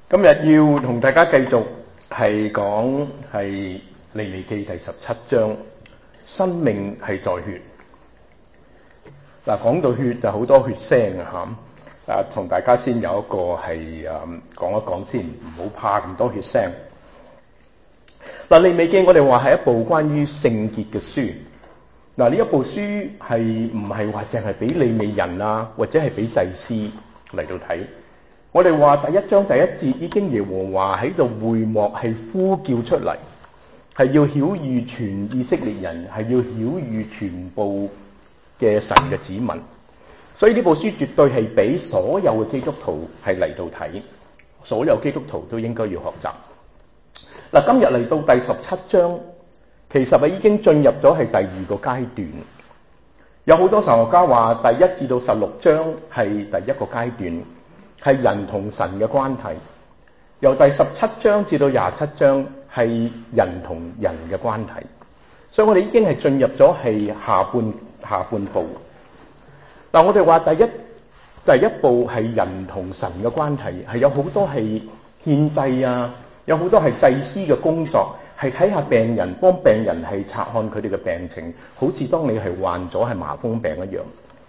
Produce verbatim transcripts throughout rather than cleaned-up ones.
今日要同大家繼續係講係利未記第十七章，生命係在血。嗱，講到血就好多血腥啊嚇！啊，同大家先有一個係誒講一講先，唔好怕咁多血腥。嗱，利未記我哋話係一部關於聖潔嘅書。嗱，呢一部書係唔係話淨係俾利未人啊，或者係俾祭司嚟到睇？我哋話第一章第一節已經耶和華喺度會幕係呼叫出嚟，係要曉諭全以色列人，係要曉諭全部嘅神嘅子民。所以呢部書絕對係俾所有嘅基督徒係嚟到睇，所有基督徒都應該要學習。嗱，今日嚟到第十七章，其實係已經進入咗係第二個階段。有好多神學家話第一至到十六章係第一個階段，係人同神嘅關係；由第十七章至到廿七章係人同人嘅關係。所以我哋已經係進入咗係下半下半部。嗱，我哋話第一第一步係人同神嘅關係，係有好多係獻祭啊，有好多係祭司嘅工作，係睇下病人，幫病人係察看佢哋嘅病情，好似當你係患咗係麻風病一樣。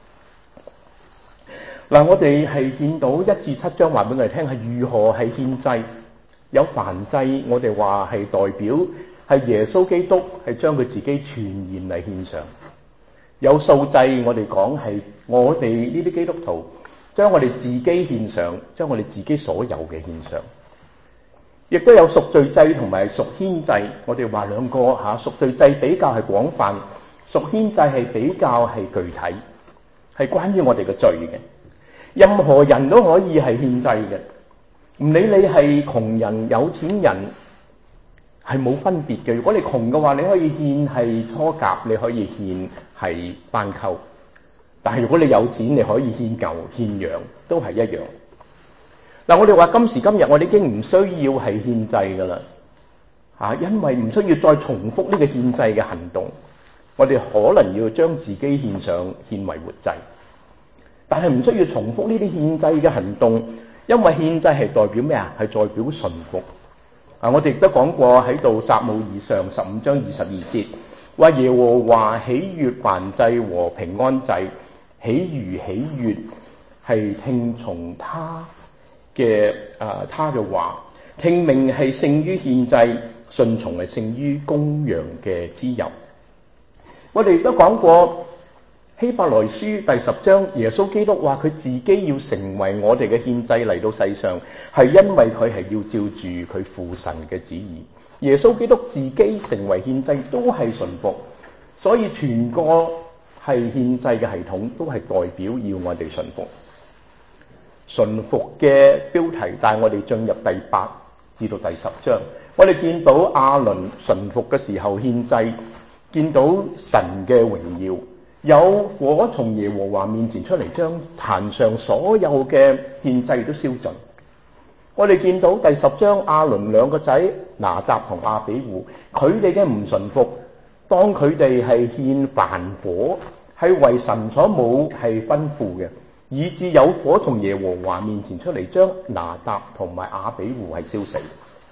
嗱，我哋係見到一至七章話俾我哋聽係如何係獻祭，有燔祭，我哋話係代表係耶穌基督係將佢自己全然嚟獻上；有素祭，我哋講係我哋呢啲基督徒將我哋自己獻上，將我哋自己所有嘅獻上。亦都有贖罪祭同埋贖愆祭，我哋話兩個嚇，贖罪祭比較係廣泛，贖愆祭係比較係具體，係關於我哋嘅罪嘅。任何人都可以係獻祭嘅，唔理你係窮人有錢人係冇分別嘅。如果你窮嘅話，你可以獻係初甲，你可以獻係斑鳩，但係如果你有錢，你可以獻牛獻羊，都係一樣。嗱，我哋話今時今日我哋已經唔需要係獻祭噶啦，嚇，因為唔需要再重複呢個獻祭嘅行動，我哋可能要將自己獻上，獻為活祭。但係唔需要重複呢啲獻祭嘅行動，因為獻祭係代表咩啊？係代表順服。啊，我哋亦都講過喺度撒母耳上十五章二十二節，話耶和華喜悅燔祭和平安祭，喜如喜悅係聽從他嘅啊，他嘅話，聽命係勝於獻祭，順從係勝於公羊嘅脂油。我哋亦都講過希伯來書第十章，耶穌基督話佢自己要成為我哋嘅獻祭嚟到世上，係因為佢係要照住佢父神嘅旨意。耶穌基督自己成為獻祭都係順服，所以全個係獻祭嘅系統都係代表要我哋順服。順服嘅標題帶我哋進入第八至到第十章，我哋見到亞倫順服嘅時候獻祭，見到神嘅榮耀。有火從耶和華面前出嚟，將壇上所有嘅獻祭都燒盡。我哋見到第十章亞倫兩個仔拿答同亞比戶，佢哋嘅唔順服，當佢哋係獻燔火，係為神所冇係吩咐嘅，以致有火從耶和華面前出嚟，將拿答同埋亞比戶係燒死。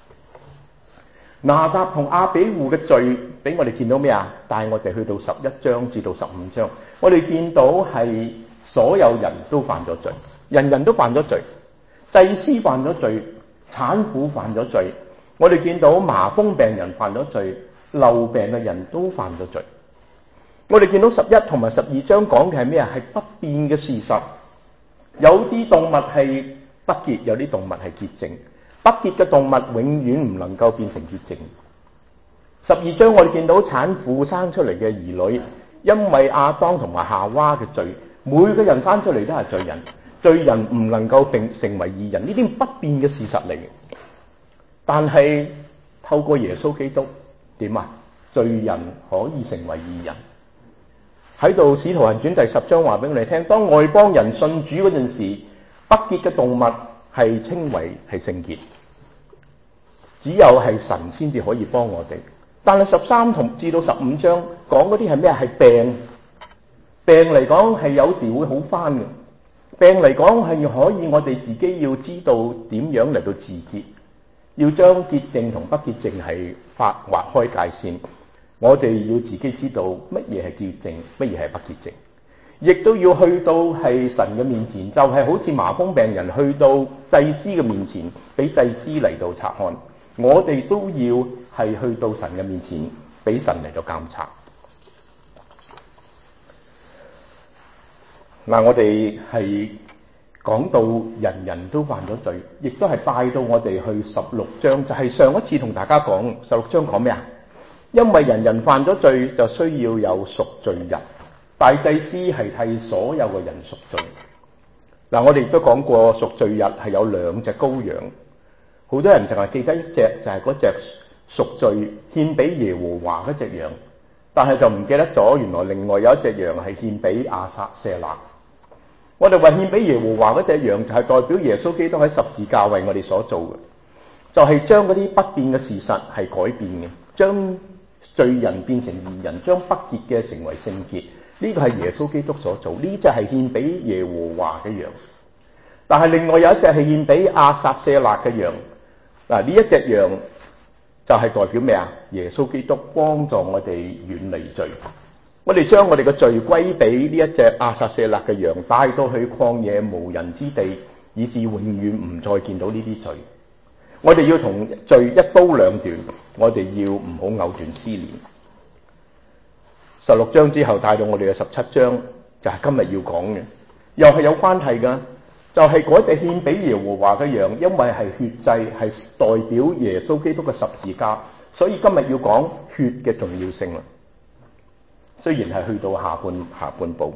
拿答同亞比戶嘅罪俾我哋見到咩啊？帶我哋去到十一章至到十五章，我哋見到係所有人都犯咗罪，人人都犯咗罪，祭司犯咗罪，產婦犯咗罪，我哋見到麻風病人犯咗罪，漏病嘅人都犯咗罪。我哋見到十一同埋十二章講嘅係咩啊？係不變嘅事實，有啲動物係不潔，有啲動物係潔淨。不潔嘅動物永遠唔能夠變成潔淨。十二章我哋見到產婦生出嚟嘅兒女，因為亞當同埋夏娃嘅罪，每個人生出嚟都係罪人，罪人唔能夠成成為義人，呢啲不變嘅事實嚟嘅。但係透過耶穌基督點啊？罪人可以成為義人。喺度使徒行傳第十章話俾我哋聽，當外邦人信主嗰陣時，不潔嘅動物係稱為係聖潔，只有係神先至可以幫我哋。但係十三同至到十五章講嗰啲係咩？係病病嚟講係有時會好返嘅， 病嚟講係可以我哋自己要知道點樣嚟到自潔，要將潔淨同不潔淨係劃劃開界線。我哋要自己知道乜嘢係潔淨，乜嘢係不潔淨，亦都要去到係神嘅面前，就係、是、好似麻風病人去到祭司嘅面前，俾祭司嚟到察看。我哋都要係去到神嘅面前，俾神嚟到監察。嗱，我哋係講到人人都犯咗罪，亦都係帶到我哋去十六章，就係、是、上一次同大家講十六章講咩啊？因為人人犯咗罪，就需要有贖罪日。大祭司係替所有嘅人贖罪。嗱，我哋亦都講過贖罪日係有兩隻羔羊，好多人淨係記得一隻，就係嗰隻贖罪獻俾耶和華嗰隻羊，但係就唔記得咗原來另外有一隻羊係獻俾亞撒舍勒。我哋話獻俾耶和華嗰隻羊就係代表耶穌基督喺十字架為我哋所做嘅，就係將嗰啲不變嘅事實係改變嘅，將罪人變成義人，將不潔嘅成為聖潔。呢個係耶穌基督所做，呢隻係獻俾耶和華嘅羊。但係另外有一隻係獻俾亞撒舍勒嘅羊。嗱，呢一隻羊就係代表咩啊？耶穌基督幫助我哋遠離罪。我哋將我哋嘅罪歸俾呢一隻亞撒舍勒嘅羊，帶到去曠野無人之地，以致永遠唔再見到呢啲罪。我哋要同罪一刀兩斷，我哋要唔好藕斷絲連。十六章之後帶到我哋嘅十七章，就係今日要講嘅，又係有關係噶，就係嗰隻獻俾耶和華嘅羊，因為係血祭，係代表耶穌基督嘅十字架，所以今日要講血嘅重要性啦。雖然係去到下半下半部，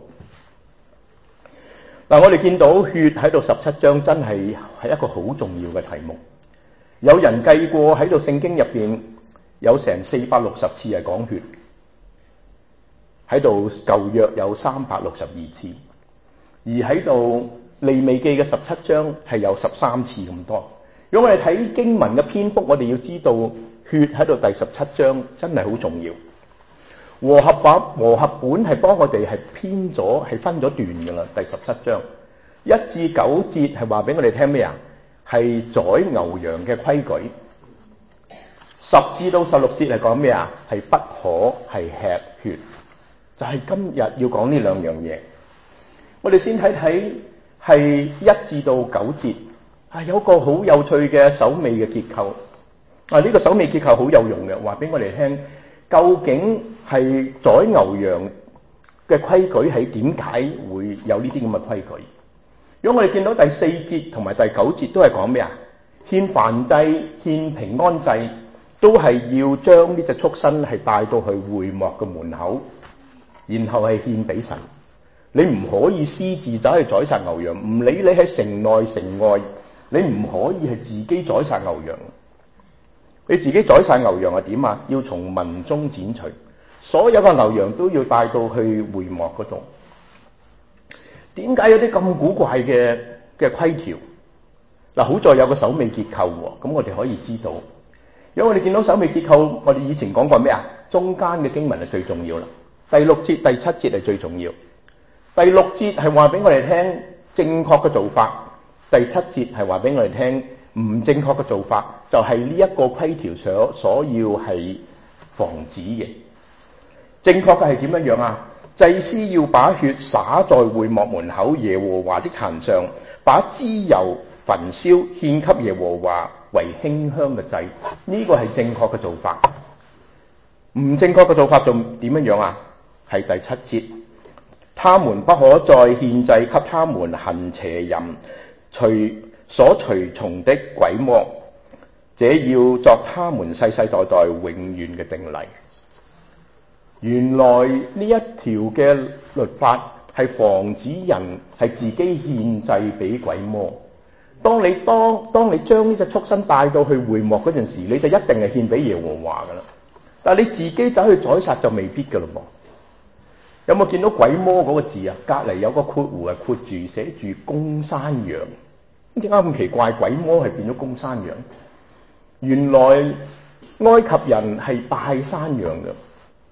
嗱，我哋見到血喺度十七章真係係一個好重要嘅題目。有人計過喺度聖經入邊有成四百六十次係講血。喺度舊約有三百六十二次，而喺度利未記嘅十七章係有十三次咁多。如果我哋睇經文嘅篇幅，我哋要知道血喺度第十七章真係好重要。和合版和合本係幫我哋係編咗係分咗段噶啦。第十七章一至九節係話俾我哋聽咩啊？係宰牛羊嘅規矩。十至到十六節係講咩啊？係不可係吃血。就係今日要講呢兩樣嘢。我哋先睇睇係一至到九節，係有個好有趣嘅首尾嘅結構。啊，呢個首尾結構好有用嘅，話俾我哋聽，究竟係宰牛羊嘅規矩係點解會有呢啲咁嘅規矩？如果我哋見到第四節同埋第九節都係講咩啊？獻燔祭、獻平安祭，都係要將呢隻畜生係帶到去會幕嘅門口。然後係獻俾神，你唔可以私自走去宰殺牛羊，唔理你喺城內城外，你唔可以係自己宰殺牛羊。你自己宰殺牛羊係點啊？要從民中剪除，所有嘅牛羊都要帶到去會幕嗰度。點解有啲咁古怪嘅嘅規條？嗱，好在有個首尾結構喎，咁我哋可以知道。如果我哋見到首尾結構，我哋以前講過咩啊？中間嘅經文係最重要啦。第六節、第七節係最重要。第六節係話俾我哋聽正確嘅做法，第七節係話俾我哋聽唔正確嘅做法，就係呢一個規條所所要係防止嘅。正確嘅係點樣樣啊？祭司要把血灑在會幕門口耶和華的壇上，把脂油焚燒，獻給耶和華為馨香嘅祭。呢個係正確嘅做法。唔正確嘅做法仲點樣樣啊？係第七節，他們不可再獻祭給他們行邪淫、隨所隨從的鬼魔，這要作他們世世代代永遠嘅定例。原來呢一條嘅律法係防止人係自己獻祭俾鬼魔。當你當當你將呢隻畜生帶到去會幕嗰陣時，你就一定係獻俾耶和華噶啦。但係你自己走去宰殺就未必噶啦噃。有冇見到鬼魔嗰個字啊？隔籬有個括弧係括住寫住公山羊。點解咁奇怪？鬼魔係變咗公山羊？原來埃及人係拜山羊嘅。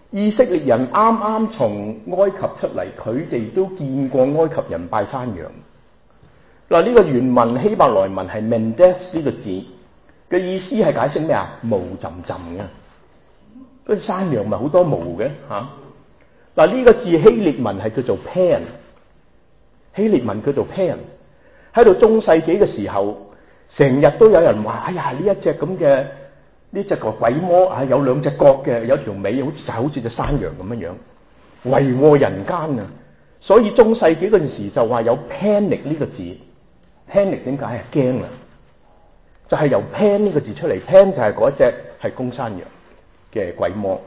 以色列人啱啱從埃及出嚟，佢哋都見過埃及人拜山羊。嗱，呢個原文希伯來文係 mendes 呢個字嘅意思係解釋咩啊？毛浸浸嘅，嗰啲山羊咪好多毛嘅嚇。嗱、啊，呢個字希臘文係叫做 pan， 希臘文叫做 pan。喺到中世紀嘅時候，成日都有人話：哎呀，呢一隻咁嘅呢隻個鬼魔啊，有兩隻角嘅，有條尾，好似就好似隻山羊咁樣樣，為禍人間啊！所以中世紀嗰陣時就話有 panic 呢個字。panic 點解係驚啦？就係、是、由 pan 呢個字出嚟 ，pan 就係嗰隻係公山羊嘅鬼魔。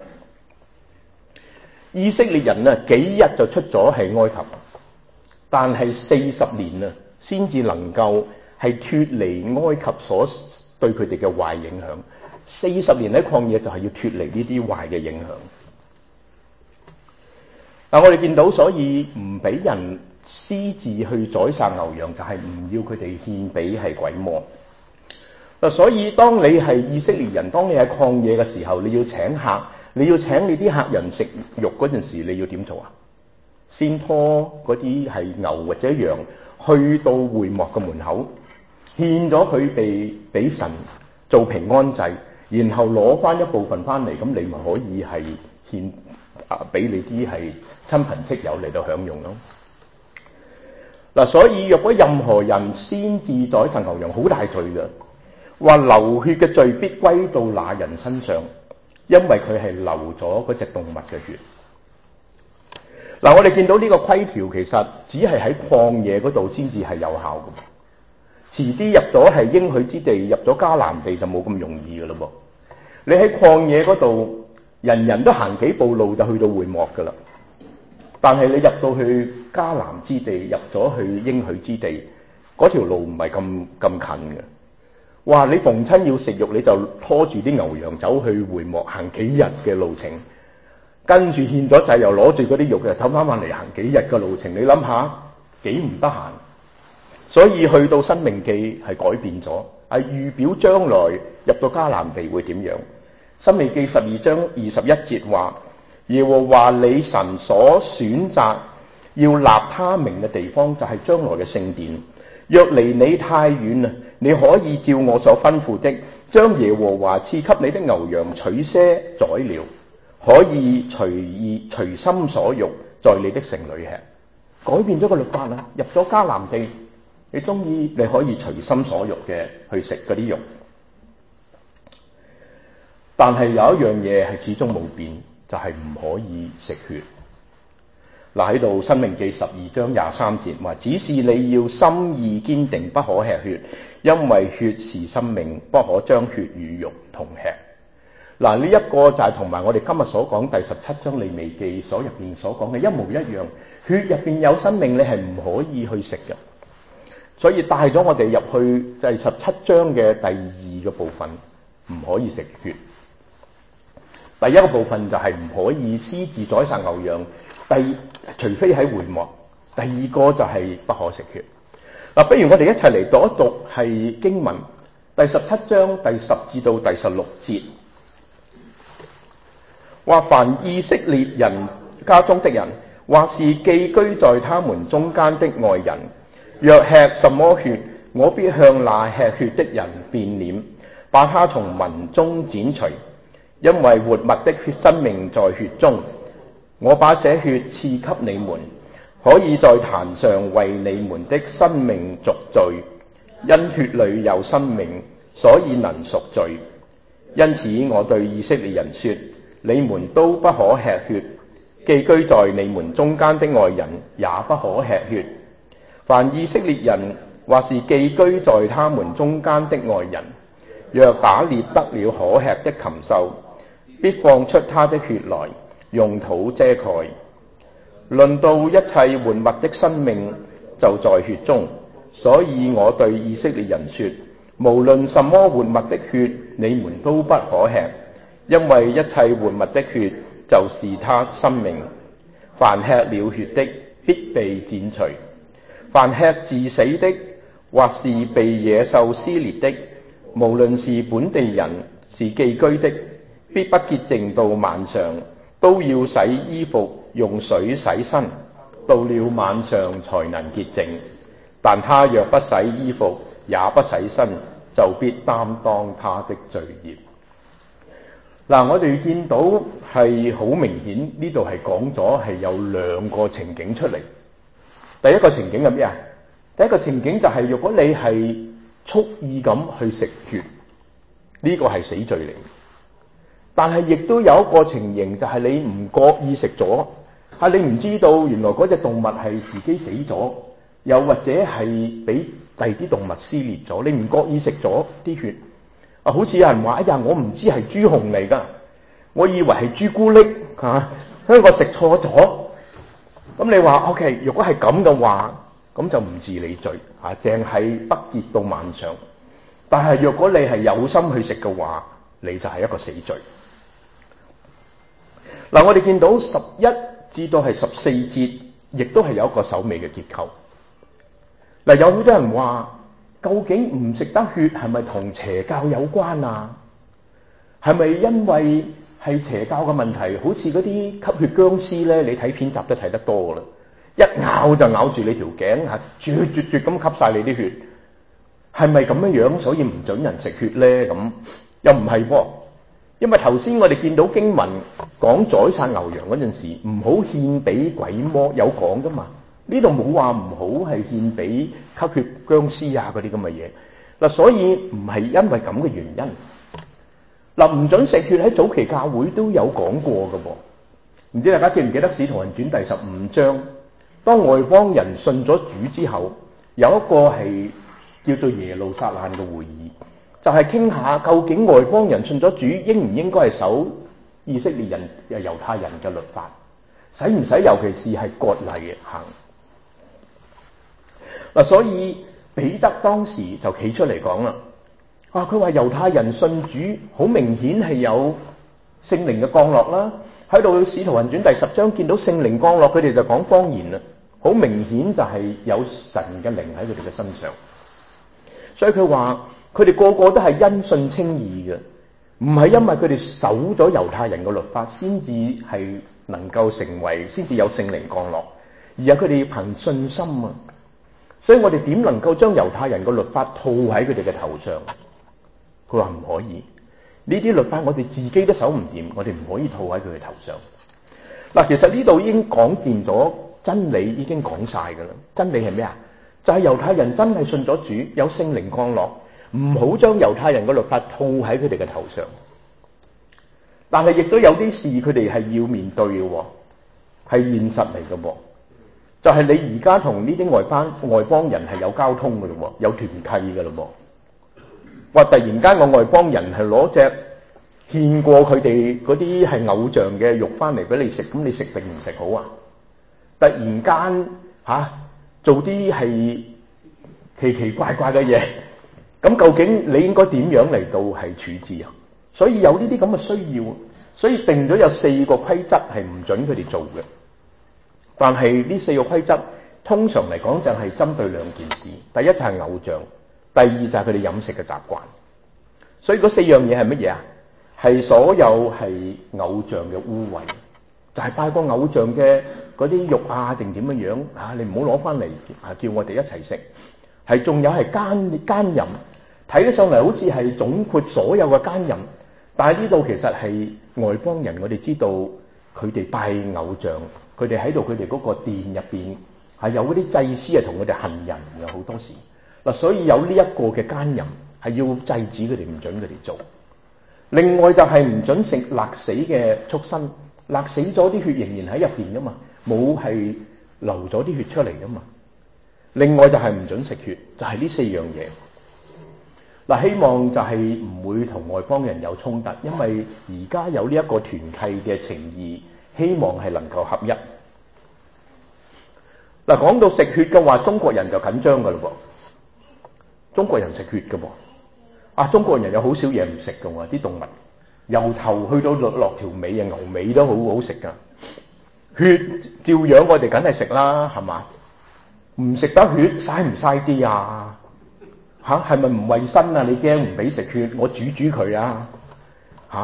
以色列人啊，幾日就出咗係埃及，但係四十年啊，先至能夠係脫離埃及所對佢哋嘅壞影響。四十年喺曠野就係要脫離呢啲壞嘅影響。嗱，我哋見到，所以唔俾人私自去宰殺牛羊，就係、是、唔要佢哋獻俾係鬼魔。嗱，所以當你係以色列人，當你喺曠野嘅時候，你要請客，你要請你啲客人食肉嗰陣時，你要點做啊？先拖嗰啲係牛或者羊去到會幕嘅門口，獻咗佢哋俾神做平安祭，然後攞翻一部分翻嚟，咁你咪可以係獻啊俾你啲係親朋戚友嚟到享用咯。嗱，所以若果任何人先至宰殺牛羊，好大罪嘅，話流血嘅罪必歸到那人身上，因為佢係流咗嗰隻動物嘅血。嗱，我哋見到呢個規條其實只係喺曠野嗰度先至係有效嘅，遲啲入咗係應許之地，入咗迦南地就冇咁容易嘅咯噃。你喺曠野嗰度，人人都行幾步路就去到會幕噶啦，但係你入到去迦南之地，入咗去應許之地，嗰條路唔係咁咁近嘅。哇！你逢親要食肉，你就拖住啲牛羊走去會幕，行幾日嘅路程，跟住獻咗祭又攞住嗰啲肉，又走翻翻嚟行幾日嘅路程。你諗下幾唔得閒？所以去到申命記係改變咗，係預表將來入到迦南地會點樣。申命記十二章二十一節話：耶和華你神所選擇要立他名嘅地方，就係將來嘅聖殿。若離你太遠啊，你可以照我所吩咐的，將耶和華賜給你的牛羊取些宰了，可以隨意隨心所欲在你的城裏吃。改變咗個律法啦，入咗迦南地，你中意你可以隨心所欲嘅去食嗰啲肉。但係有一樣嘢係始終冇變，就係、是、唔可以食血。嗱，喺度申命記十二章廿三節話：只是你要心意堅定，不可吃血，因為血是生命，不可將血與肉同吃。嗱，呢一個就係同埋我哋今日所講第十七章利未記所入邊所講嘅一模一樣。血入邊有生命，你係唔可以去食嘅。所以帶咗我哋入去就係十七章嘅第二個部分，唔可以食血。第一個部分就係唔可以私自宰殺牛羊。第除非喺會幕，第二個就係不可食血。嗱，不如我哋一齊嚟讀一讀係經文第十七章第十至到第十六節，話凡以色列人家中的人，或是寄居在他們中間的外人，若吃什麼血，我必向那吃血的人變臉，把他從民中剪除，因為活物的血生命在血中。我把這血賜給你們，可以在壇上為你們的生命贖罪，因血裏有生命，所以能贖罪。因此我對以色列人說：你們都不可吃血，寄居在你們中間的外人也不可吃血。凡以色列人或是寄居在他們中間的外人，若打獵得了可吃的禽獸，必放出他的血來，用土遮蓋。論到一切活物的生命就在血中，所以我對以色列人說：無論什麼活物的血，你們都不可吃，因為一切活物的血就是他生命。凡吃了血的，必被剪除；凡吃自死的，或是被野獸撕裂的，無論是本地人是寄居的，必不潔淨到晚上。 都要洗衣服，用水洗身，到了晚上才能潔淨。但他若不洗衣服，也不洗身，就必擔當他的罪孽。嗱，我哋見到係好明顯，呢度係講咗係有兩個情景出嚟。第一個情景係咩啊？第一個情景就係如果你係蓄意咁去食血，呢個係死罪嚟。但係亦都有一個情形，就係你唔覺意食咗，啊你唔知道原來嗰隻動物係自己死咗，又或者係俾第二啲動物撕裂咗，你唔覺意食咗啲血。啊，好似有人話：哎呀，我唔知係豬紅嚟㗎，我以為係朱古力嚇，因為我食錯咗。咁你話 OK， 如果係咁嘅話，咁就唔治你罪嚇，淨係不潔到晚上。但係若果你係有心去食嘅話，你就係一個死罪。嗱，我哋見到十一至到係十四節，亦都係有一個首尾嘅結構。嗱，有好多人話，究竟唔食得血係咪同邪教有關啊？係咪因為係邪教嘅問題？好似嗰啲吸血僵屍咧，你睇片集都睇得多啦，一咬就咬住你條頸嚇，啜啜啜咁吸晒你啲血，係咪咁樣樣？所以唔準人食血咧？咁又唔係噃。因為頭先我哋見到經文講宰殺牛羊嗰陣時，唔好獻俾鬼魔，有講噶嘛？呢度冇話唔好係獻俾吸血僵屍啊嗰啲咁嘅嘢。嗱，所以唔係因為咁嘅原因。嗱，唔準食血喺早期教會都有講過噶噃。唔知大家記唔記得《使徒行傳》第十五章，當外邦人信咗主之後，有一個係叫做耶路撒冷嘅會議。就係傾下究竟外邦人信咗主應唔應該係守以色列人嘅猶太人嘅律法，使唔使尤其是係割禮行嗱？所以彼得當時就企出嚟講啦，啊佢話猶太人信主好明顯係有聖靈嘅降落啦，喺度使徒行傳第十章見到聖靈降落，佢哋就講方言啦，好明顯就係有神嘅靈喺佢哋嘅身上，所以佢話。佢哋個個都係因信稱義嘅，唔係因為佢哋守咗猶太人嘅律法先至係能夠成為，先至有聖靈降落，而係佢哋憑信心啊！所以我哋點能夠將猶太人嘅律法套喺佢哋嘅頭上？佢話唔可以，呢啲律法我哋自己都守唔掂，我哋唔可以套喺佢嘅頭上。嗱，其實呢度已經講掂咗真理，已經講晒噶啦。真理係咩啊？就係猶太人真係信咗主，有聖靈降落。唔好將猶太人嘅律法套喺佢哋嘅頭上，但係亦都有啲事佢哋係要面對嘅，係現實嚟嘅噃。就係、是、你而家同呢啲外邦外邦人係有交通嘅咯，有團契嘅咯噃。話突然間個外邦人係攞隻獻過佢哋嗰啲係偶像嘅肉翻嚟俾你食，咁你食定唔食好啊？突然間吓、啊、做啲係奇奇怪怪嘅嘢。咁究竟你應該點樣嚟到係處置啊？所以有呢啲咁嘅需要，所以定咗有四個規則係唔準佢哋做嘅。但係呢四個規則通常嚟講就係針對兩件事，第一就係偶像，第二就係佢哋飲食嘅習慣。所以嗰四樣嘢係乜嘢啊？係所有係偶像嘅污穢，就係、是、拜過偶像嘅嗰啲肉啊定點樣樣啊？你唔好攞翻嚟啊，叫我哋一齊食。係仲有係奸奸淫。睇得上嚟好似係總括所有嘅奸淫，但係呢度其實係外邦人，我哋知道佢哋拜偶像，佢哋喺度佢哋嗰個殿入邊係有嗰啲祭司係同佢哋恨人嘅好多時嗱，所以有呢一個嘅奸淫係要制止佢哋，唔準佢哋做。另外就係唔準食勒死嘅畜生，勒死咗啲血仍然喺入邊噶嘛，冇係流咗啲血出嚟噶嘛。另外就係唔準食血，就係呢四樣嘢。嗱，希望就係唔會同外邦人有衝突，因為而家有呢一個團契嘅情義，希望係能夠合一。嗱，講到食血嘅話，中國人就緊張噶嘞噃。中國人食血嘅噃，啊，中國人有好少嘢唔食嘅喎，啲動物由頭去到落落條尾啊，牛尾都好好食噶。血照樣我哋梗係食啦，係嘛？唔食得血，嘥唔嘥啲啊？吓，係咪唔衛生啊？你驚唔俾食血，我煮煮佢啊？吓、啊，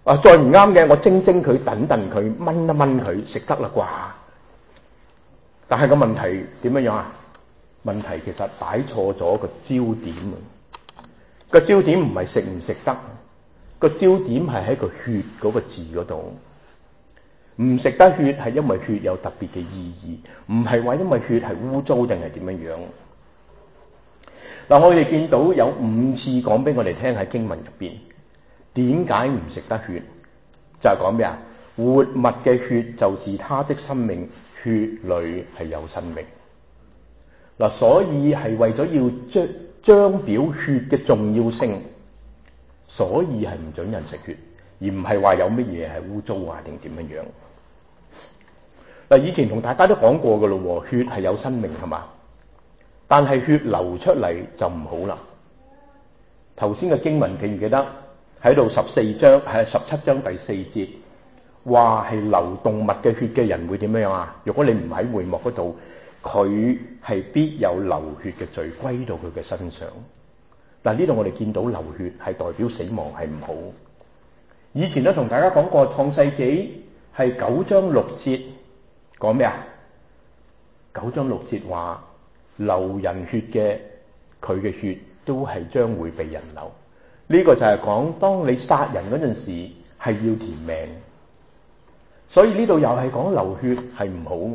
啊，再唔啱嘅，我蒸蒸佢、燉燉佢、炆一炆佢，食得啦啩？但係個問題點樣樣啊？問題其實擺錯咗個焦點啊！個焦點唔係食唔食得，個焦點係喺個血嗰個字嗰度。唔食得血係因為血有特別嘅意義，唔係話因為血係污糟定係點樣樣。嗱，我哋見到有五次講俾我哋聽喺經文入邊，點解唔食得血？就係講咩啊？活物嘅血就是他的生命，血裏係有生命。嗱，所以係為咗要將彰表血嘅重要性，所以係唔准人食血，而唔係話有乜嘢係污糟啊定點樣樣。嗱，以前同大家都講過噶咯，血係有生命係嘛？但係血流出嚟就唔好啦。頭先嘅經文記唔記得喺度十四章係十七章第四節話係流動物嘅血嘅人會點樣啊？如果你唔喺會幕嗰度，佢係必有流血嘅罪歸到佢嘅身上。嗱，呢度我哋見到流血係代表死亡係唔好。以前都同大家講過創世紀係九章六節講咩啊？九章六節話流人血嘅，佢嘅血都係將會被人流。呢個就係講當你殺人嗰陣時係要填命，所以呢度又係講流血係唔好。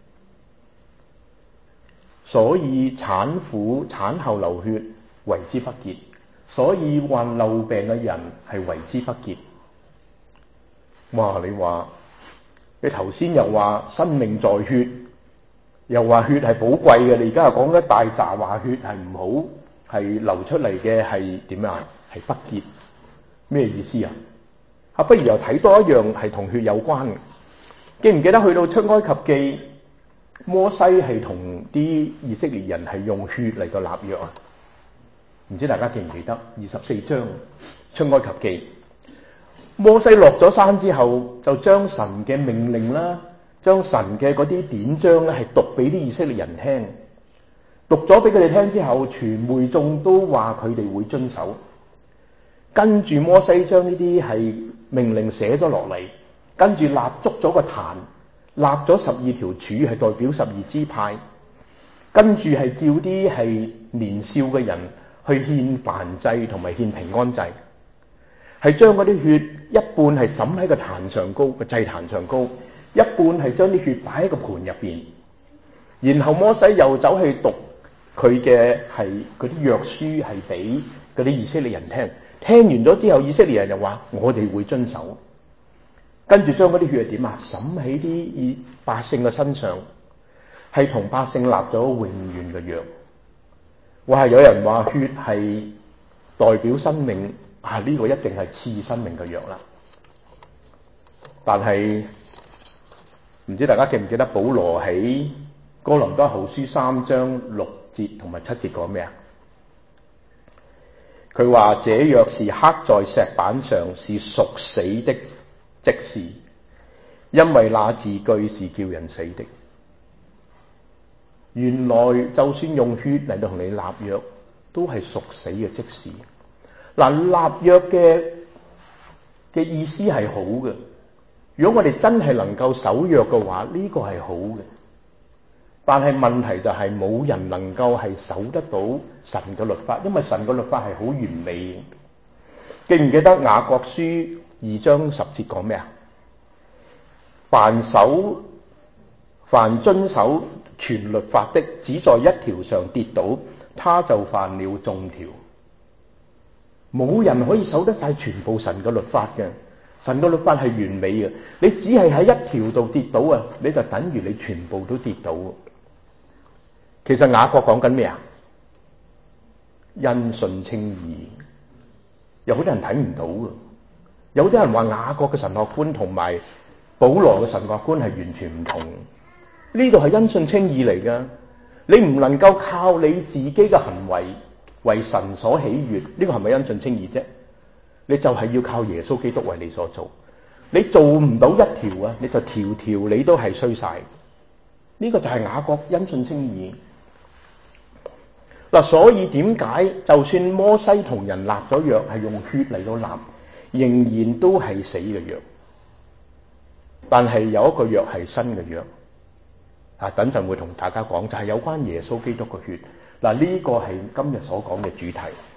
所以產婦產後流血為之不潔，所以患漏病嘅人係為之不潔。哇！你話你頭先又話生命在血，又話血係寶貴嘅，你而家又講一大紮話血係唔好，係流出嚟嘅係點啊？係不潔，咩意思啊？啊，不如又睇多一樣係同血有關嘅。記唔記得去到出埃及記，摩西係同啲以色列人係用血嚟到立約啊？唔知大家記唔記得二十四章出埃及記，摩西落咗山之後，就將神嘅命令啦，將神嘅嗰啲典章咧係讀俾啲以色列人聽。讀咗俾佢哋聽之後，全會眾都話佢哋會遵守。跟住摩西將呢啲係命令寫咗落嚟，跟住立足咗個壇，立咗十二條柱係代表十二支派，跟住係叫啲係年少嘅人去獻燔祭同埋獻平安祭，係將嗰啲血一半係灑喺個壇上高個祭壇上高，一半係將啲血擺喺個盤入邊。然後摩西又走去讀佢嘅係嗰啲約書係俾嗰啲以色列人聽，聽完咗之後，以色列人就話我哋會遵守。跟住將嗰啲血係點啊？灑喺啲百姓嘅身上，係同百姓立咗永遠嘅約。哇！有人話血係代表生命啊，呢個一定係賜生命嘅約啦。但係唔知大家記唔記得保羅喺哥林多後書三章六節同埋七節講咩啊？佢話這約是刻在石板上，是屬死的職事，因為那字句是叫人死的。原來就算用血嚟到同你立約，都係屬死嘅職事。嗱，立約嘅嘅意思係好嘅。如果我哋真係能夠守約嘅話，呢個係好嘅。但係問題就係冇人能夠係守得到神嘅律法，因為神嘅律法係好完美嘅。記唔記得雅各書二章十節講咩啊？凡守凡遵守全律法的，只在一條上跌倒，他就犯了眾條。冇人可以守得晒全部神嘅律法嘅，神嘅律法係完美嘅。你只係喺一條度跌倒啊，你就等於你全部都跌倒。其實雅各講緊咩啊？因信稱義，有好多人睇唔到嘅。有啲人話雅各嘅神學觀同埋保羅嘅神學觀係完全唔同。呢度係因信稱義嚟噶，你唔能夠靠你自己嘅行為為神所喜悅，呢個係咪因信稱義啫？你就係要靠耶穌基督為你所做。你做唔到一條啊，你就條條你都係衰晒。呢個就係雅各因信稱義。嗱，所以點解就算摩西同人立咗約係用血嚟到立， 仍然都係死嘅約。但係有一個約係新嘅約，啊，等陣會同大家講，就係、是、有關耶穌基督嘅血。嗱，呢個係今日所講嘅主題。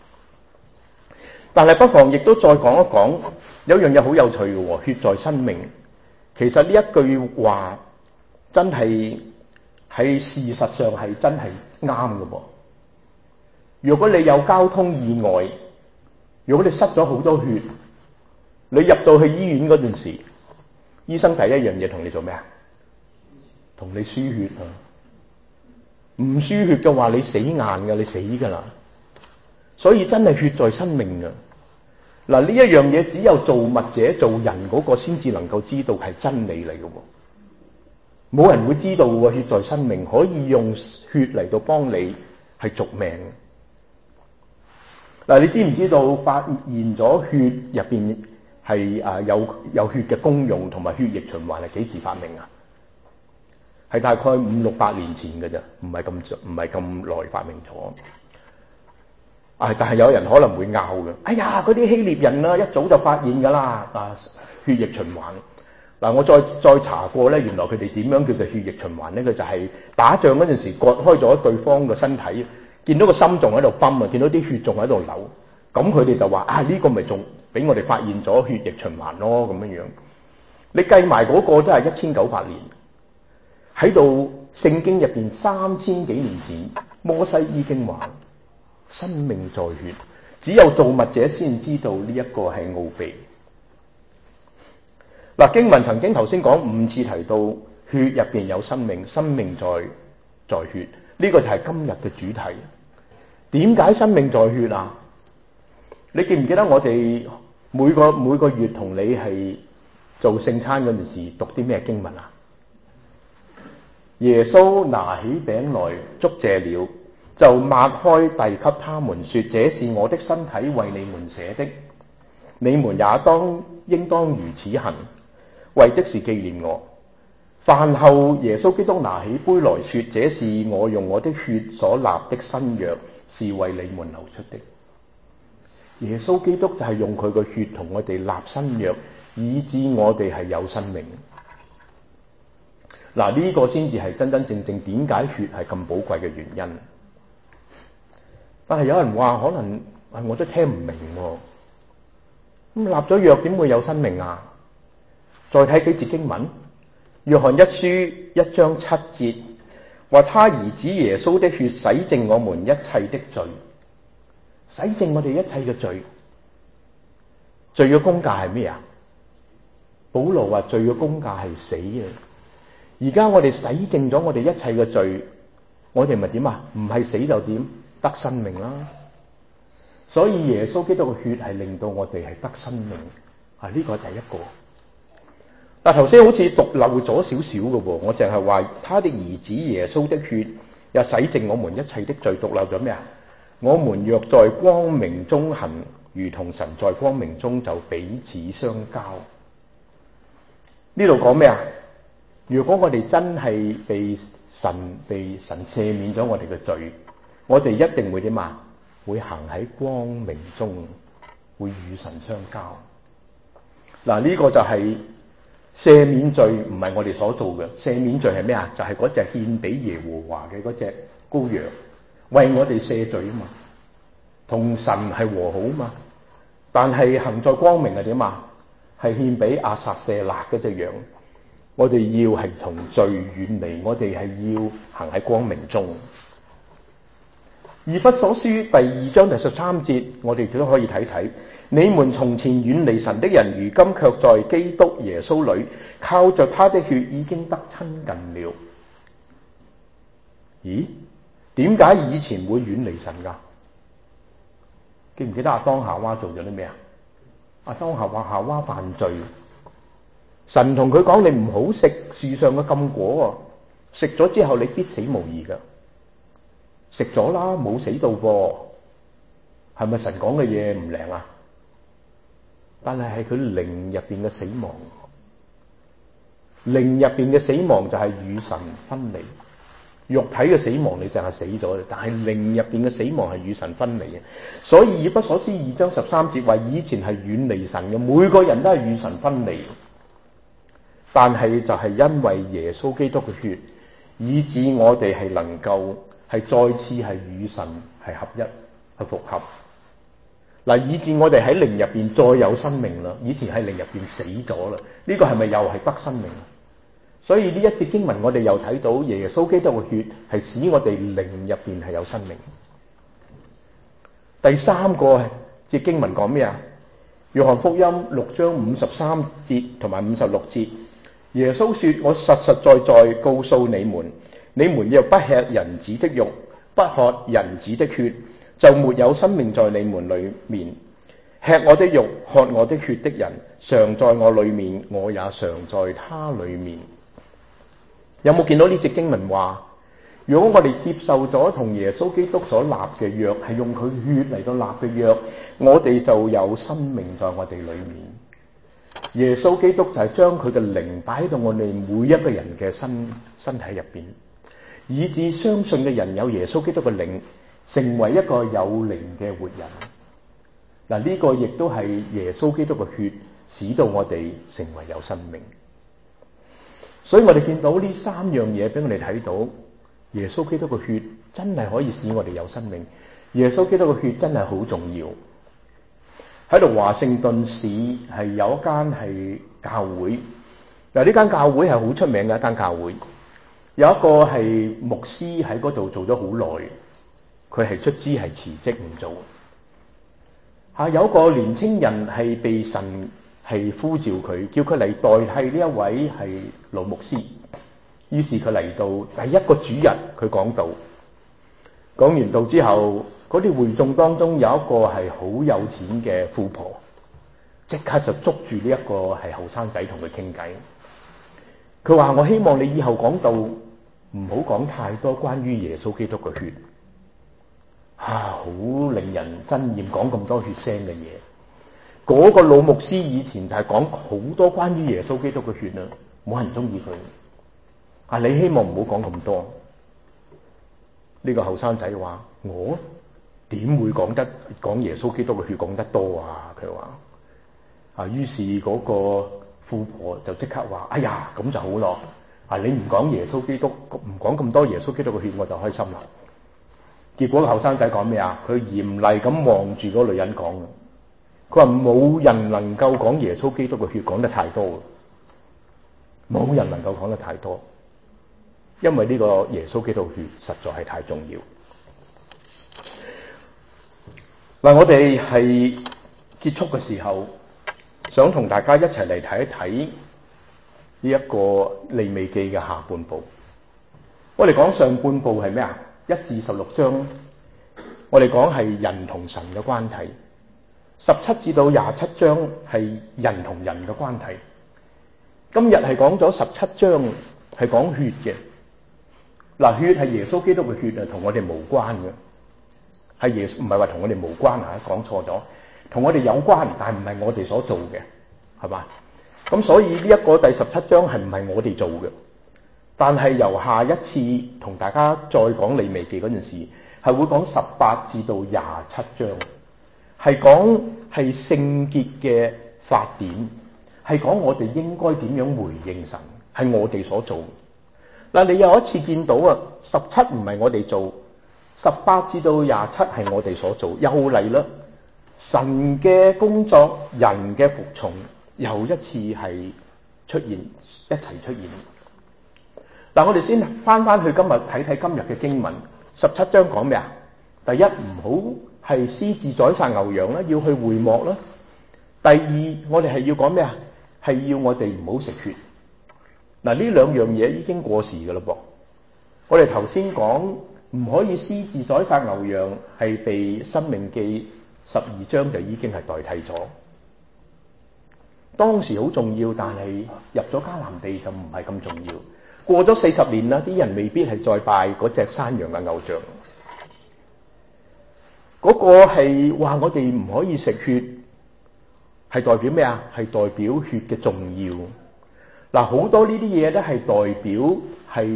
但係不妨亦都再講一講，有樣嘢好有趣嘅喎，血在生命。其實呢一句話真係喺事實上係真係啱嘅噃。如果你有交通意外，如果你失咗好多血，你入到去醫院嗰陣時，醫生第一樣嘢同你做咩啊？同你輸血啊！唔輸血嘅話，你死硬㗎，你死㗎啦。所以真係血在生命㗎。嗱，呢一樣嘢只有造物者做人嗰個先至能夠知道係真理嚟嘅喎。冇人會知道喎，血在生命可以用血嚟到幫你係續命。嗱，你知唔知道發現咗血入邊係啊有有血嘅功用同埋血液循環係幾時發明啊？係大概五六百年前嘅啫，唔係咁唔係咁耐發明咗。啊，但係有人可能會拗嘅。哎呀，嗰啲希臘人啊，一早就發現㗎啦。啊，血液循環。嗱，我再再查過咧，原來佢哋點樣叫做血液循環咧？佢就係打仗嗰陣時割開咗對方嘅身體，見到個心仲喺度泵啊，見到啲血仲喺度流，咁佢哋就話啊，呢個咪仲俾我哋發現咗血液循環咯，咁樣樣。你計埋嗰個都係一千九百年。喺度聖經入邊三千幾年前，摩西已經話生命在血，只有造物者先知道呢一個係奧秘。嗱，經文曾經頭先講五次提到血入邊有生命，生命在在血，呢個就係今日嘅主題。點解生命在血啊？你記唔記得我哋每個每個月同你係做聖餐嗰陣時讀啲咩經文啊？耶穌拿起餅來，祝謝了，就擘開遞給他們說：這是我的身體，為你們捨的，你們也當應當如此行，為的是紀念我。飯後，耶穌基督拿起杯來說：這是我用我的血所立的新約，是為你們流出的。耶穌基督就係用佢個血同我哋立新約，以致我哋係有生命。嗱，呢個先至係真真正正點解血係咁寶貴嘅原因。但係有人話可能我都聽唔明喎，咁立咗約點會有生命啊？再睇幾節經文，約翰一書一章七節話：他兒子耶穌的血洗淨我們一切的罪，洗淨我哋一切嘅罪。罪嘅工價係咩啊？保羅話罪嘅工價係死啊！而家我哋洗淨咗我哋一切嘅罪，我哋咪點啊？唔係死就點？得生命啦！所以耶穌基督嘅血係令到我哋係得生命，啊，呢個係第一個。但頭先好似讀漏咗少少嘅喎，我淨係話他的兒子耶穌的血又洗淨我們一切的罪，讀漏咗咩啊？我們若在光明中行，如同神在光明中，就彼此相交。呢度講咩啊？如果我哋真係被神被神赦免咗我哋嘅罪，我哋一定會點啊？會行喺光明中，會與神相交。嗱，呢個就係赦免罪，唔係我哋所做嘅。赦免罪係咩啊？就係嗰隻獻俾耶和華嘅嗰隻羔羊，為我哋赦罪啊嘛，同神係和好啊嘛。但係行在光明係點啊？係獻俾亞撒舍勒嗰隻羊。我哋要係同罪遠離，我哋係要行喺光明中。以弗所書第二章第十三節，我哋都可以睇睇。你們從前遠離神的人，如今卻在基督耶穌裏，靠着他的血已經得親近了。咦？點解以前會遠離神㗎？記唔記得亞當夏娃做咗啲咩啊？亞當夏娃夏娃犯罪。神同佢講：你唔好食樹上嘅禁果喎，食咗之後你必死無疑㗎。食咗啦，冇死到噃，係咪神講嘅嘢唔靈啊？但係係佢靈入邊嘅死亡，靈入邊嘅死亡就係與神分離。 肉體嘅死亡你就係死咗，但係靈入邊嘅死亡係與神分離嘅。所以以弗所書二章十三節話，以前係遠離神嘅，每個人都係與神分離。但係就係因為耶穌基督嘅血，以致我哋係能夠係再次係與神係合一，係復合。嗱，以致我哋喺靈入邊再有生命啦。以前喺靈入邊死咗啦，呢個係咪又係得生命？所以呢一節經文我哋又睇到耶穌基督嘅血係使我哋靈入邊係有生命。第三個節經文講咩啊？約翰福音六章五十三節同埋五十六節，耶穌說：我實實在在告訴你們，你們若不吃人子的肉，不喝人子的血，就沒有生命在你們裏面。吃我的肉、喝我的血的人，常在我裏面，我也常在他裏面。有冇見到呢節經文話，如果我哋接受咗同耶穌基督所立嘅約，係用佢血嚟到立嘅約，我哋就有生命在我哋裏面。耶穌基督就係將佢嘅靈擺喺到我哋每一個人嘅身身體入邊，以致相信嘅人有耶穌基督嘅靈，成為一個有靈嘅活人。嗱，呢個亦都係耶穌基督嘅血使到我哋成為有生命。所以我哋見到呢三樣嘢俾我哋睇到，耶穌基督嘅血真係可以使我哋有生命。耶穌基督嘅血真係好重要。喺度華盛頓市係有一間係教會，嗱，呢間教會係好出名嘅一間教會，有一個係牧師喺嗰度做咗好耐，佢係卒之係辭職唔做。嚇，有一個年青人係被神係呼召佢，叫佢嚟代替呢一位係老牧師。於是佢嚟到第一個主日，佢講道，講完道之後，嗰啲會眾當中有一個係好有錢嘅富婆，即刻就捉住呢一個係後生仔同佢傾偈。佢話：我希望你以後講道唔好講太多關於耶穌基督嘅血。啊，好令人憎厭，講咁多血腥嘅嘢。嗰個老牧師以前就係講好多關於耶穌基督嘅血啊，冇人中意佢。啊，你希望唔好講咁多。呢個後生仔話：我點會講得講耶穌基督嘅血講得多啊？佢話啊，於是嗰個富婆就即刻話：哎呀，咁就好咯。啊，你唔講耶穌基督，唔講咁多耶穌基督嘅血，我就開心啦。結果個後生仔講咩啊？佢嚴厲咁望住嗰個女人講，佢話冇人能夠講耶穌基督嘅血講得太多，冇人能夠講得太多，因為呢個耶穌基督嘅血實在係太重要。嗱，我哋係結束嘅時候，想同大家一齊嚟睇一睇呢一個利未記嘅下半部。我哋講上半部係咩啊？一至十六章，我哋講係人同神嘅關係；十七至到廿七章係人同人嘅關係。今日係講咗十七章，係講血嘅。嗱，血係耶穌基督嘅血啊，同我哋無關嘅，係耶穌，唔係話同我哋無關啊，講錯咗，同我哋有關，但係唔係我哋所做嘅，係嘛？咁所以呢一個第十七章係唔係我哋做嘅？但係由下一次同大家再講利未記嗰陣時，係會講十八至到廿七章，係講係聖潔嘅法典，係講我哋應該點樣回應神，係我哋所做。嗱，你有一次見到啊，十七唔係我哋做，十八至到廿七係我哋所做，又嚟啦，神嘅工作，人嘅服從，又一次係出現，一齊出現。嗱，我哋先翻翻去今日睇睇今日嘅經文，十七章講咩啊？第一，唔好係私自宰殺牛羊啦，要去會幕啦。第二，我哋係要講咩啊？係要我哋唔好食血。嗱，呢兩樣嘢已經過時噶啦噃。我哋頭先講唔可以私自宰殺牛羊，係被申命記十二章就已經係代替咗。當時好重要，但係入咗迦南地就唔係咁重要。過咗四十年啦，啲人未必係再拜嗰隻山羊嘅偶像。嗰個係話我哋唔可以食血，係代表咩啊？係代表血嘅重要。嗱，好多呢啲嘢咧係代表係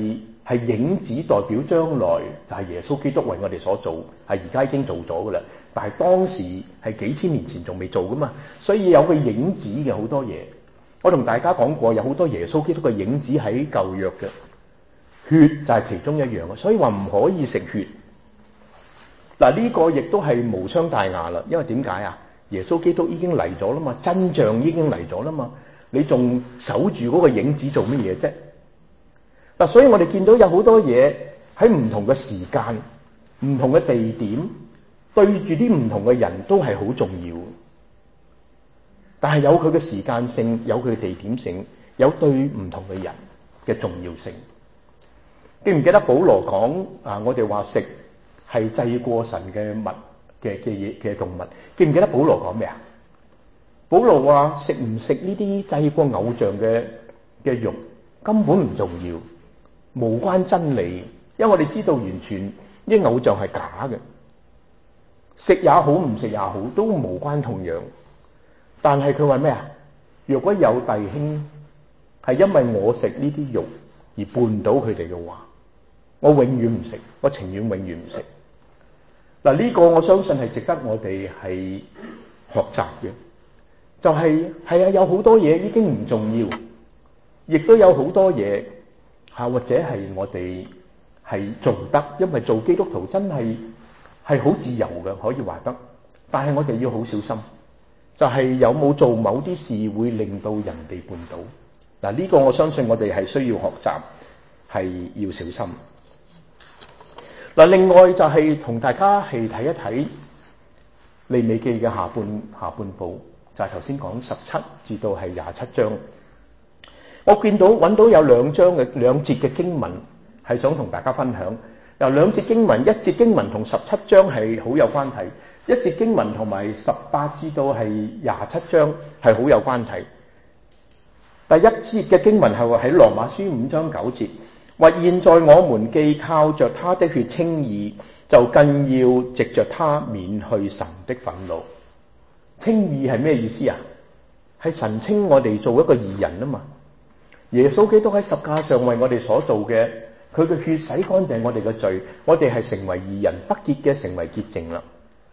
係影子代表將來就係耶穌基督為我哋所做，係而家已經做咗噶啦。但係當時係幾千年前仲未做噶嘛，所以有個影子嘅好多嘢。我同大家講過，有好多耶穌基督嘅影子喺舊約嘅，血就係其中一樣，所以話唔可以食血。嗱，呢個亦都係無傷大雅啦，因為點解啊？耶穌基督已經嚟咗啦嘛，真相已經嚟咗啦嘛，你仲守住嗰個影子做乜嘢啫？嗱，所以我哋見到有好多嘢喺唔同嘅時間、唔同嘅地點，對住啲唔同嘅人都係好重要。但係有佢嘅時間性，有佢嘅地點性，有對唔同嘅人嘅重要性。記唔記得保羅講啊？我哋話食係祭過神嘅物嘅嘅嘢嘅動物。記唔記得保羅講咩啊？保羅話食唔食呢啲祭過偶像嘅嘅肉根本唔重要，無關真理。因為我哋知道完全啲偶像係假嘅，食也好，唔食也好，都無關痛癢。但係佢話咩啊？若果有弟兄係因為我食呢啲肉而絆倒佢哋嘅話，我永遠唔食，我情願永遠唔食。嗱，呢個我相信係值得我哋係學習嘅。就係係啊，有好多嘢已經唔重要，亦都有好多嘢吓，或者係我哋係做得，因為做基督徒真係係好自由嘅，可以話得。但係我哋要好小心。就係有冇做某啲事會令到人哋絆倒。嗱，呢個我相信我哋係需要學習，係要小心。嗱，另外就係同大家係睇一睇利未記嘅下半下半部，就係頭先講十七至到係廿七章。我見到揾到有兩章嘅兩節嘅經文係想同大家分享。嗱，兩節經文，一節經文同十七章係好有關係。一節經文同埋十八至到係廿七章係好有關係。第一節嘅經文係話喺羅馬書五章九節，話現在我們既靠着他的血稱義，就更要藉着他免去神的憤怒。稱義係咩意思啊？係神稱我哋做一個義人啊嘛。耶穌基督喺十架上為我哋所做嘅，佢嘅血洗乾淨我哋嘅罪，我哋係成為義人，不潔嘅成為潔淨啦。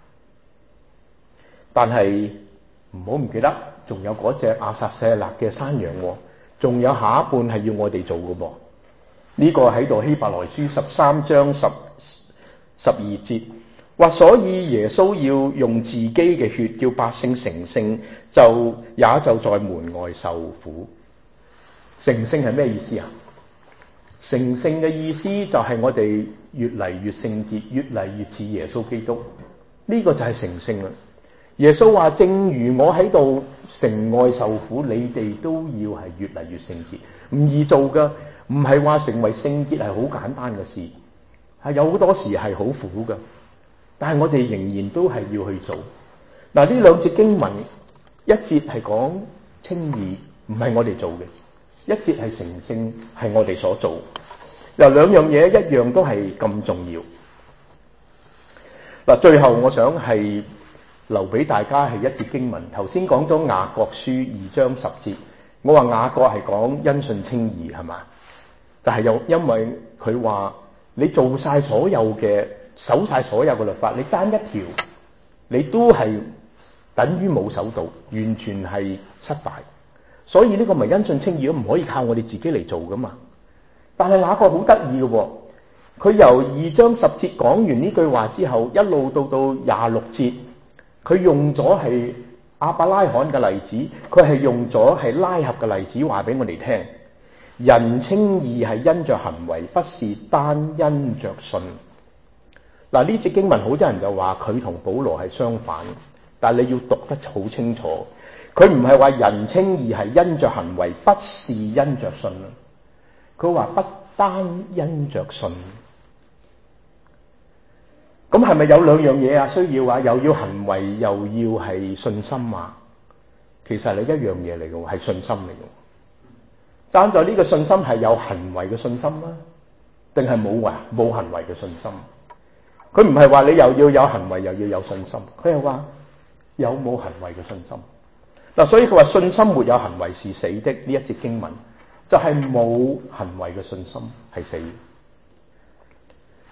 但係唔好唔記得，仲有嗰隻亞撒舍勒嘅山羊，仲有下一半係要我哋做嘅噃。呢、這個喺度希伯來書十三章十十二節話，所以耶穌要用自己嘅血叫百姓成聖，就也就在門外受苦。成聖係咩意思啊？成聖嘅意思就係我哋越嚟越聖潔，越嚟越似耶穌基督。呢、這個就係成聖啦。耶穌話：正如我喺度城外受苦，你哋都要係越嚟越聖潔。唔易做噶，唔係話成為聖潔係好簡單嘅事，係有好多時係好苦噶。但係我哋仍然都係要去做。嗱，呢兩節經文，一節係講稱義，唔係我哋做嘅；一節係成聖，係我哋所做。嗱，兩樣嘢一樣都係咁重要。嗱，最後我想係留俾大家係一節經文。頭先講咗雅各書二章十節，我話雅各係講因信稱義係嘛？但係又因為佢話你做晒所有嘅，守晒所有嘅律法，你爭一條，你都係等於冇守到，完全係失敗。所以呢個咪因信稱義，都唔可以靠我哋自己嚟做噶嘛。但係雅各好得意嘅喎，佢由二章十節講完呢句話之後，一路到到廿六節。佢用咗係亞伯拉罕嘅例子，佢係用咗係拉合嘅例子話俾我哋聽。人稱義係因着行為，不是單因着信。嗱，呢節經文好多人就話佢同保羅係相反，但係你要讀得好清楚。佢唔係話人稱義係因着行為，不是因着信。佢話不單因着信。咁係咪有兩樣嘢啊？需要啊，又要行為，又要係信心啊？其實係一樣嘢嚟嘅，係信心嚟嘅。爭在呢個信心係有行為嘅信心啦，定係冇話冇行為嘅信心？佢唔係話你又要有行為，又要有信心，佢係話有冇行為嘅信心。嗱，所以佢話信心沒有行為是死的。呢一節經文就係冇行為嘅信心係死。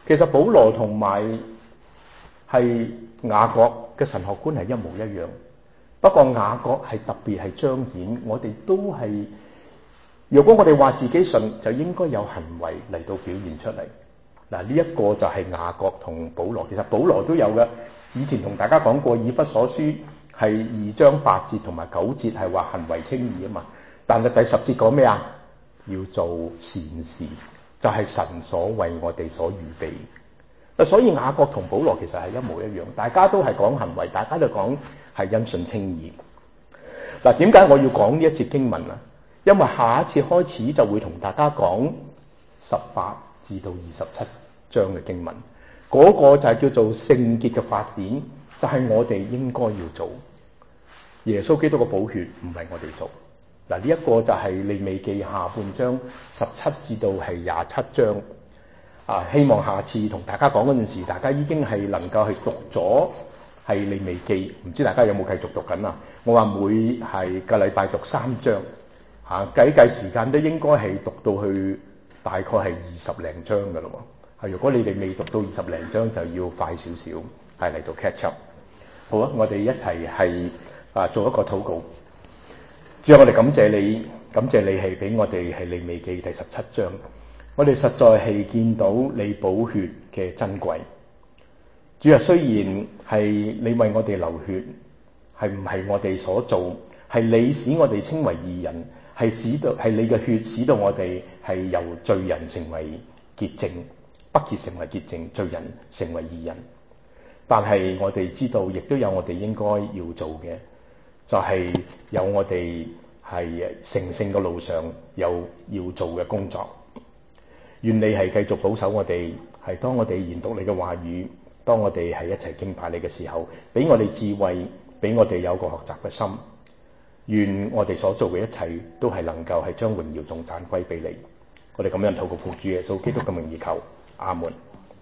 其實保羅同埋係雅各嘅神學觀係一模一樣，不過雅各係特別係彰顯我哋都係，如果我哋話自己信，就應該有行為嚟到表現出嚟。嗱，呢一個就係雅各同保羅，其實保羅都有嘅。以前同大家講過，以弗所書係二章八節同埋九節係話行為稱義啊嘛，但係第十節講咩啊？要做善事，就係神所為我哋所預備。所以雅各同保羅其實係一模一樣，大家都係講行為，大家都講係因信稱義。嗱，點解我要講呢一節經文啊？因為下一次開始就會同大家講十八至到二十七章嘅經文，嗰、那個就係叫做聖潔嘅法典，就係、是、我哋應該要做。耶穌基督嘅寶血唔係我哋做。嗱，呢一個就係利未記下半章十七至到係廿七章。啊，希望下次同大家講嗰陣時，大家已經係能夠去讀咗係利未記，唔知大家有冇繼續讀緊啊？我話每係個禮拜讀三章，嚇、啊、計計時間都應該係讀到去大概係二十零章㗎咯喎。係，如果你哋未讀到二十零章，就要快少少係嚟到 catch up。好啊，我哋一齊係啊做一個禱告。主啊，我哋感謝你，感謝你係俾我哋係利未記第十七章。我哋實在係見到你寶血嘅珍貴。主啊，雖然係你為我哋流血，係唔係我哋所做，係你使我哋稱為義人，係使到係你嘅血使到我哋係由罪人成為潔淨，不潔成為潔淨，罪人成為義人。但係我哋知道，亦都有我哋應該要做嘅，就係、是、有我哋係成聖嘅路上有要做嘅工作。願你係繼續保守我哋，係當我哋研讀你嘅話語，當我哋係一齊敬拜你嘅時候，俾我哋智慧，俾我哋有個學習嘅心。願我哋所做嘅一切都係能夠係將榮耀頌讚歸俾你。我哋咁樣禱告奉主耶穌基督嘅名而求，阿門。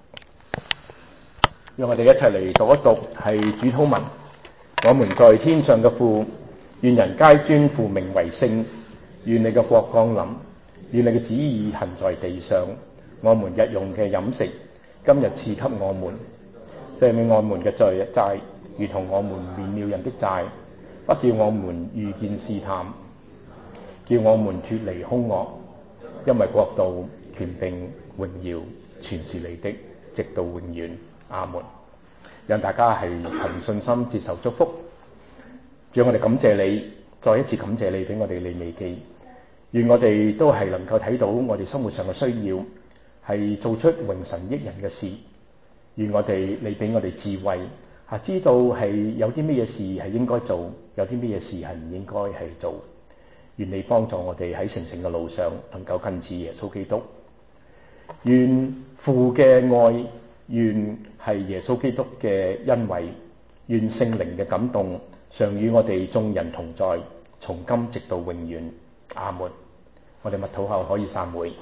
讓我哋一齊嚟讀一讀係主禱文。我們在天上嘅父，願人皆尊父名為聖，願你嘅國降臨。願你嘅旨意行在地上，我們日用嘅飲食，今日賜給我們，赦免我們嘅罪債，如同我們免了人的債，不叫我們遇見試探，叫我們脫離兇惡，因為國度、權柄、榮耀，全是你的，直到永遠。阿門。讓大家係憑信心接受祝福。主，我哋感謝你，再一次感謝你俾我哋利未記。願我哋都係能夠睇到我哋生活上嘅需要，係做出榮神益人嘅事。願我哋你俾我哋智慧，嚇知道係有啲咩嘢事係應該做，有啲咩嘢事係唔應該係做。願你幫助我哋喺成聖嘅路上能夠近似耶穌基督。願父嘅愛，願係耶穌基督嘅恩惠，願聖靈嘅感動常與我哋眾人同在，從今直到永遠。阿門。我哋默禱後可以散會。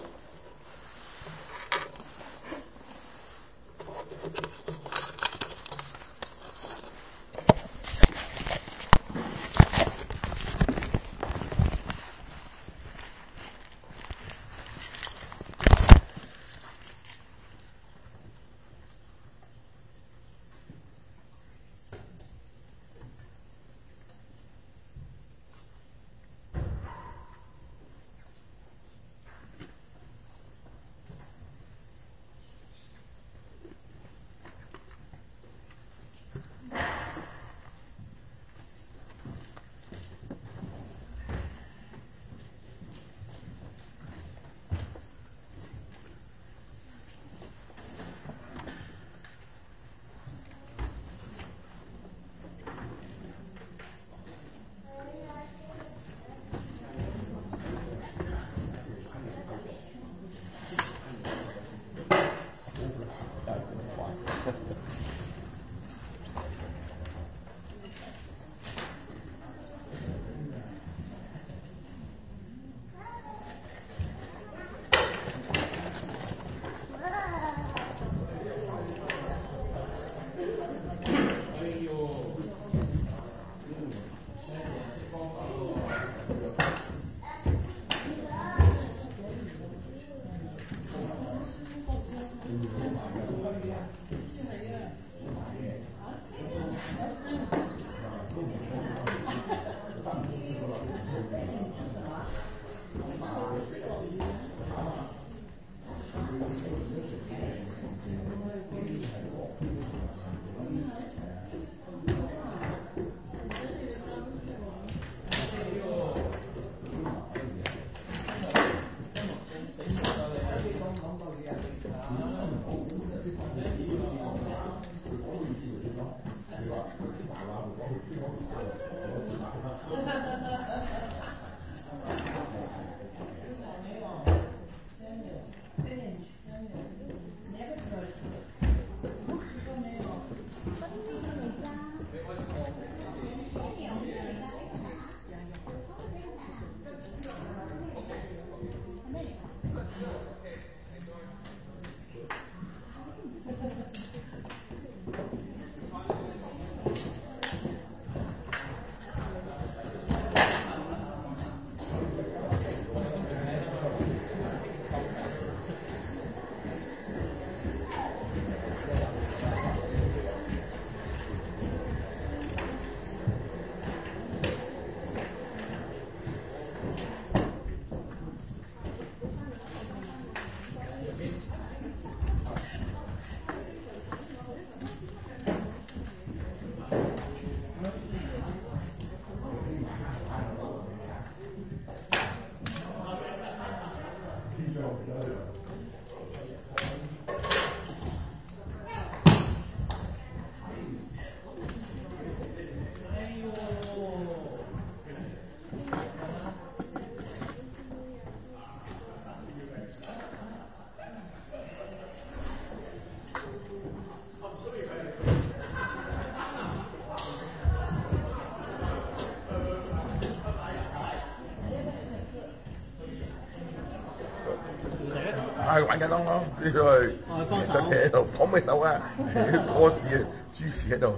啊玩緊咯，呢個係就企喺度講咩手啊？拖屎啊，豬屎喺度。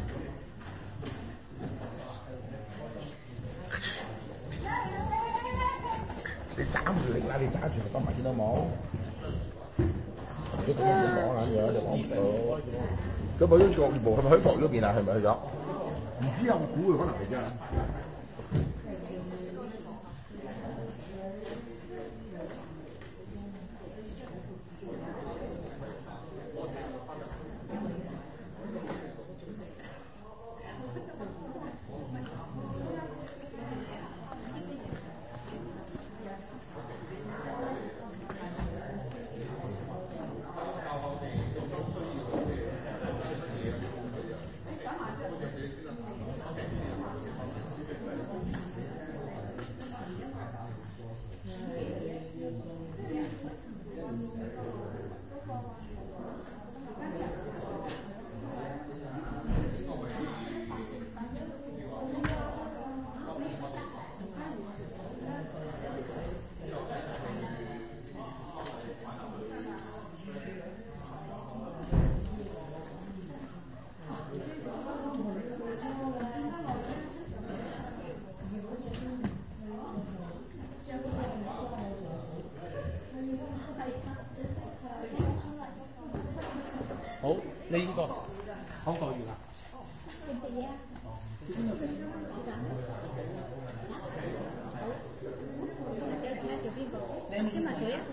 你揸住力啦，你揸住嚟講埋先好冇？你咁樣點講啊？咁樣就講唔到。咁佢都國業部係咪喺台嗰邊啊？係咪去咗？唔知啊，我估佢可能係啫。 好，呢個口角完啦。 你食嘢啊？你揀今日叫邊個？今日佢啊？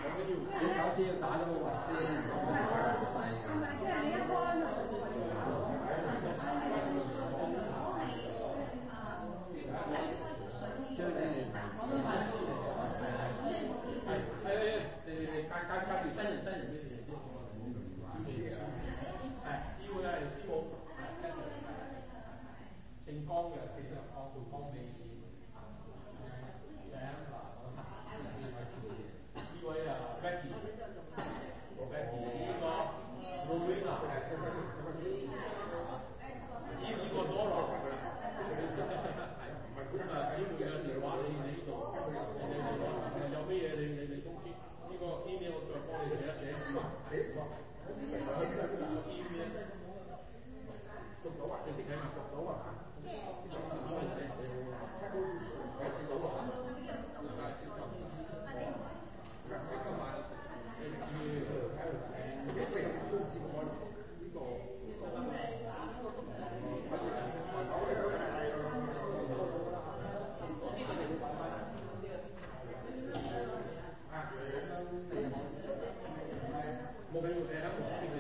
你首先要打咗個核先，咁佢就好細㗎。 冇俾佢哋喺